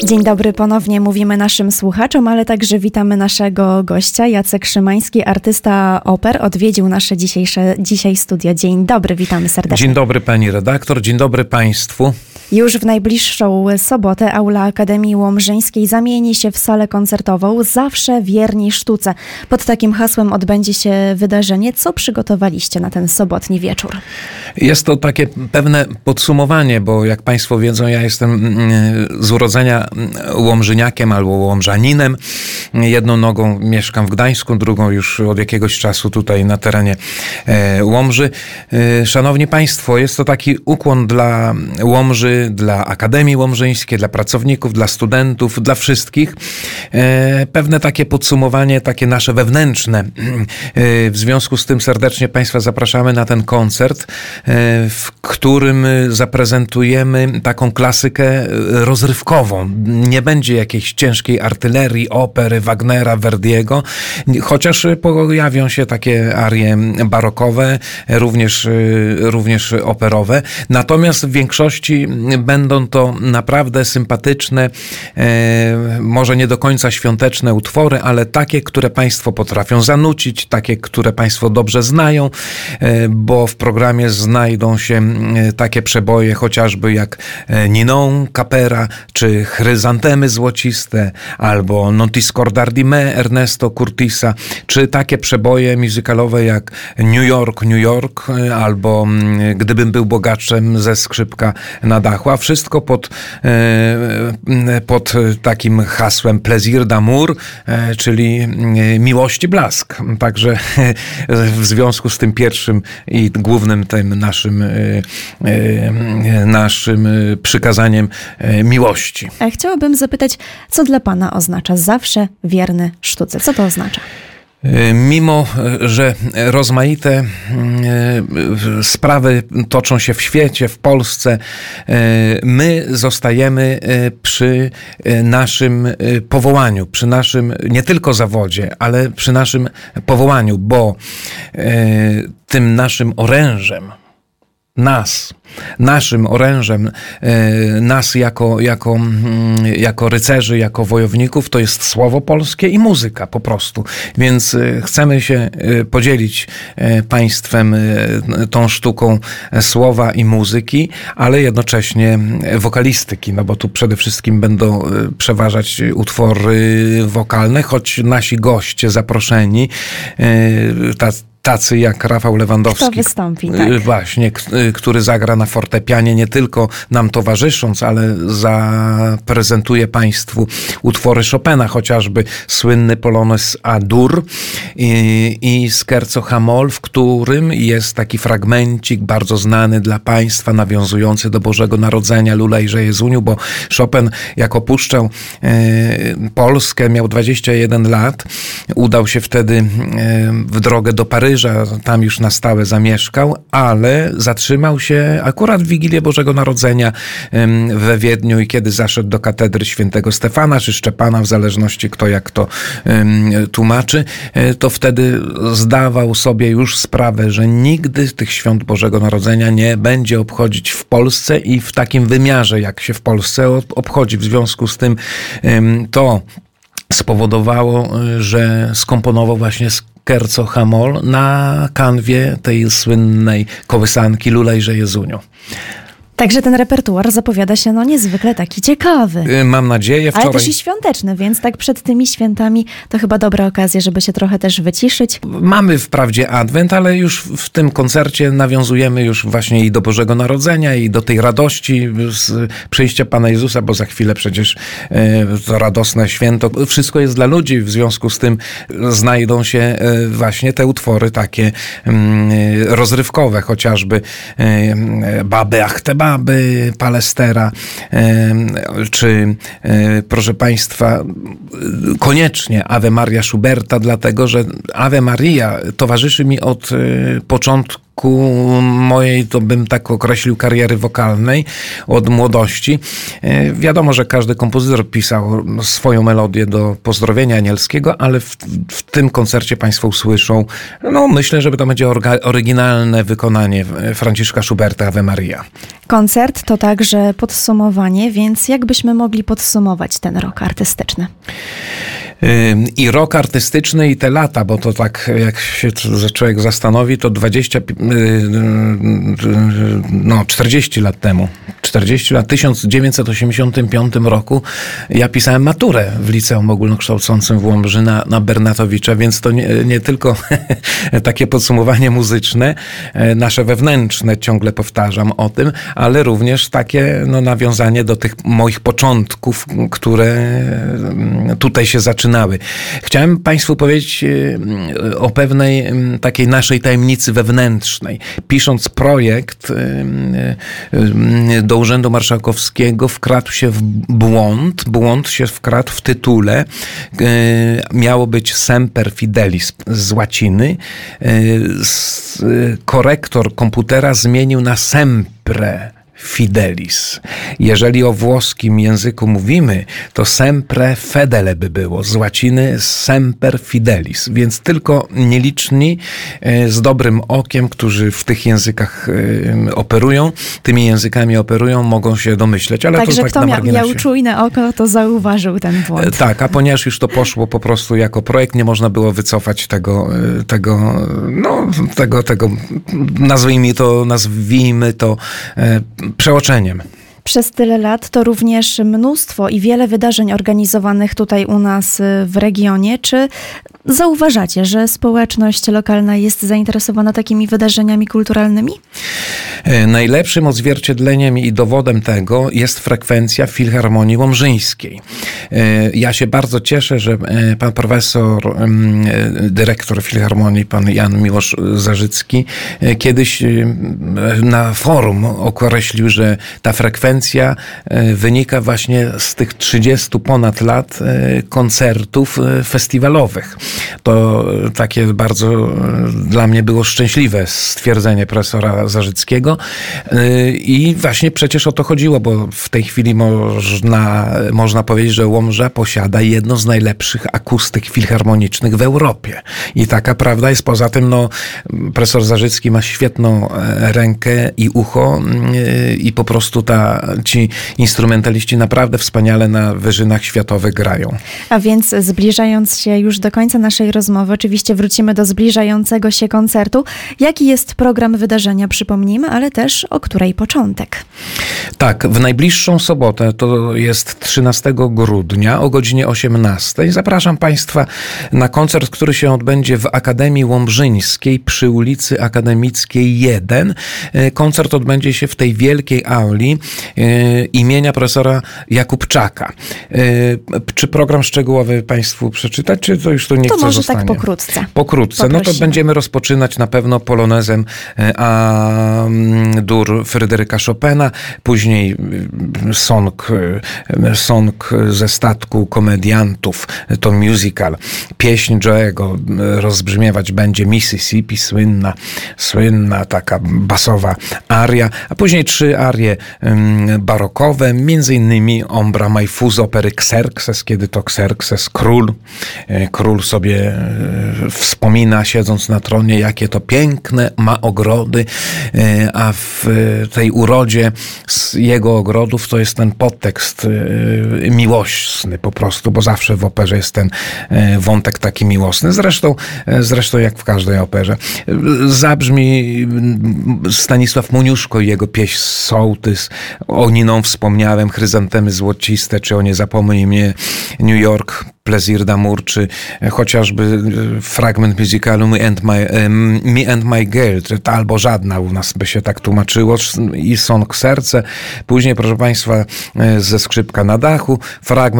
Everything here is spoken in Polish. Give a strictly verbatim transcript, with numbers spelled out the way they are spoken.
Dzień dobry, ponownie mówimy naszym słuchaczom, ale także witamy naszego gościa. Jacek Szymański, artysta oper, odwiedził nasze dzisiejsze dzisiaj studio. Dzień dobry, witamy serdecznie. Dzień dobry pani redaktor, dzień dobry państwu. Już w najbliższą sobotę aula Akademii Łomżyńskiej zamieni się w salę koncertową Zawsze wierni sztuce. Pod takim hasłem odbędzie się wydarzenie. Co przygotowaliście na ten sobotni wieczór? Jest to takie pewne podsumowanie, bo jak państwo wiedzą, ja jestem z urodzenia łomżyniakiem albo łomżaninem. Jedną nogą mieszkam w Gdańsku, drugą już od jakiegoś czasu tutaj na terenie Łomży. Szanowni państwo, jest to taki ukłon dla Łomży, dla Akademii Łomżyńskiej, dla pracowników, dla studentów, dla wszystkich. Pewne takie podsumowanie, takie nasze wewnętrzne. W związku z tym serdecznie państwa zapraszamy na ten koncert, w którym zaprezentujemy taką klasykę rozrywkową. Nie będzie jakiejś ciężkiej artylerii, opery Wagnera, Verdiego, chociaż pojawią się takie arie barokowe, również, również operowe. Natomiast w większości będą to naprawdę sympatyczne, może nie do końca świąteczne utwory, ale takie, które państwo potrafią zanucić, takie, które państwo dobrze znają, bo w programie znajdą się takie przeboje chociażby jak Ninon Capera, czy Chryzantemy złociste, albo Non ti scordar di me Ernesto Curtisa, czy takie przeboje muzykalowe jak New York, New York, albo Gdybym był bogaczem ze Skrzypka na dachu, a wszystko pod, pod takim hasłem Plaisir d'amour, czyli miłości blask. Także w związku z tym pierwszym i głównym tym naszym, naszym przykazaniem miłości. A chciałabym zapytać, co dla pana oznacza zawsze wierny sztuce? Co to oznacza? Mimo że rozmaite sprawy toczą się w świecie, w Polsce, my zostajemy przy naszym powołaniu, przy naszym nie tylko zawodzie, ale przy naszym powołaniu, bo tym naszym orężem, nas, naszym orężem, nas jako, jako, jako rycerzy, jako wojowników, to jest słowo polskie i muzyka po prostu. Więc chcemy się podzielić państwem tą sztuką słowa i muzyki, ale jednocześnie wokalistyki, no bo tu przede wszystkim będą przeważać utwory wokalne, choć nasi goście zaproszeni, ta tacy jak Rafał Lewandowski, kto wystąpi, tak. Właśnie, który zagra na fortepianie, nie tylko nam towarzysząc, ale zaprezentuje państwu utwory Chopina, chociażby słynny Polonez A-dur i, i Scherzo Hamol, w którym jest taki fragmencik bardzo znany dla państwa, nawiązujący do Bożego Narodzenia, Lulejże Jezuniu, bo Chopin, jak opuszczał e, Polskę, miał dwadzieścia jeden lat, udał się wtedy e, w drogę do Paryża, tam już na stałe zamieszkał, ale zatrzymał się akurat w Wigilię Bożego Narodzenia we Wiedniu i kiedy zaszedł do katedry świętego Stefana czy Szczepana, w zależności kto jak to tłumaczy, to wtedy zdawał sobie już sprawę, że nigdy tych świąt Bożego Narodzenia nie będzie obchodzić w Polsce i w takim wymiarze, jak się w Polsce obchodzi. W związku z tym to spowodowało, że skomponował właśnie Scherzo Hamol na kanwie tej słynnej kołysanki Lulejże Jezuniu. Także ten repertuar zapowiada się no niezwykle taki ciekawy. Mam nadzieję. Wczoraj... Ale też i świąteczny, więc tak przed tymi świętami to chyba dobra okazja, żeby się trochę też wyciszyć. Mamy wprawdzie Adwent, ale już w tym koncercie nawiązujemy już właśnie i do Bożego Narodzenia, i do tej radości z przyjścia Pana Jezusa, bo za chwilę przecież to radosne święto. Wszystko jest dla ludzi, w związku z tym znajdą się właśnie te utwory takie rozrywkowe, chociażby Baby ach te baby, Palestera, czy proszę państwa, koniecznie Ave Maria Schuberta, dlatego że Ave Maria towarzyszy mi od początku mojej, to bym tak określił, kariery wokalnej od młodości. Wiadomo, że każdy kompozytor pisał swoją melodię do Pozdrowienia Anielskiego, ale w, w tym koncercie państwo usłyszą, no myślę, że to będzie orga- oryginalne wykonanie Franciszka Schuberta Ave Maria. Koncert to także podsumowanie, więc jak byśmy mogli podsumować ten rok artystyczny? I rok artystyczny i te lata, bo to tak jak się człowiek zastanowi, to dwadzieścia, no czterdzieści lat temu, czterdzieści lat, w tysiąc dziewięćset osiemdziesiątym piątym roku ja pisałem maturę w liceum ogólnokształcącym w Łomży na, na Bernatowicza, więc to nie, nie tylko takie podsumowanie muzyczne, nasze wewnętrzne, ciągle powtarzam o tym, ale również takie no, nawiązanie do tych moich początków, które tutaj się zaczynały. Chciałem państwu powiedzieć o pewnej takiej naszej tajemnicy wewnętrznej. Pisząc projekt do Urzędu Marszałkowskiego, wkradł się w błąd. Błąd się wkradł w tytule. Miało być Semper Fidelis z łaciny. Korektor komputera zmienił na Sempre Fidelis. Jeżeli o włoskim języku mówimy, to sempre fedele by było. Z łaciny semper fidelis. Więc tylko nieliczni z dobrym okiem, którzy w tych językach operują, tymi językami operują, mogą się domyśleć. Ale Także to tak kto na miał, marginesie. miał czujne oko, to zauważył ten błąd. Tak, a ponieważ już to poszło po prostu jako projekt, nie można było wycofać tego, tego, no, tego, tego nazwijmy to, nazwijmy to przeoczeniem. Przez tyle lat to również mnóstwo i wiele wydarzeń organizowanych tutaj u nas w regionie. Czy zauważacie, że społeczność lokalna jest zainteresowana takimi wydarzeniami kulturalnymi? Najlepszym odzwierciedleniem i dowodem tego jest frekwencja Filharmonii Łomżyńskiej. Ja się bardzo cieszę, że pan profesor, dyrektor Filharmonii, pan Jan Miłosz Zarzycki, kiedyś na forum określił, że ta frekwencja wynika właśnie z tych trzydziestu ponad lat koncertów festiwalowych. To takie bardzo dla mnie było szczęśliwe stwierdzenie profesora Zarzyckiego i właśnie przecież o to chodziło, bo w tej chwili można, można powiedzieć, że Łomża posiada jedno z najlepszych akustyk filharmonicznych w Europie. I taka prawda jest. Poza tym no, profesor Zarzycki ma świetną rękę i ucho i po prostu ta, ci instrumentaliści naprawdę wspaniale na wyżynach światowych grają. A więc zbliżając się już do końca naszej rozmowy, oczywiście wrócimy do zbliżającego się koncertu. Jaki jest program wydarzenia, przypomnijmy, ale też o której początek? Tak, w najbliższą sobotę, to jest trzynastego grudnia o godzinie osiemnastej. Zapraszam państwa na koncert, który się odbędzie w Akademii Łomżyńskiej przy ulicy Akademickiej jeden. Koncert odbędzie się w tej wielkiej auli imienia profesora Jakubczaka. Czy program szczegółowy państwu przeczytać, czy to już tu nie to chcę może zostanie? tak pokrótce. Pokrótce. Poprosimy. No to będziemy rozpoczynać na pewno polonezem A-dur Fryderyka Chopina, później song, song ze statku komediantów, to musical. Pieśń Joe'ego rozbrzmiewać będzie Mississippi, słynna, słynna taka basowa aria, a później trzy arie barokowe, między innymi Ombra Majfu z opery Xerxes, kiedy to Xerxes, król, król sobie wspomina, siedząc na tronie, jakie to piękne ma ogrody, a w tej urodzie z jego ogrodów to jest ten podtekst miłosny po prostu, bo zawsze w operze jest ten wątek taki miłosny. Zresztą, zresztą jak w każdej operze. Zabrzmi Stanisław Moniuszko i jego pieśń Sołtys. O Niną wspomniałem, Chryzantemy złociste, czy o Nie zapomnij mnie, New York, Plaisir d'amour, czy chociażby fragment musicalu Me and My, Me and My Girl, ta albo żadna u nas by się tak tłumaczyło, i Song Serce. Później, proszę państwa, ze Skrzypka na dachu, fragment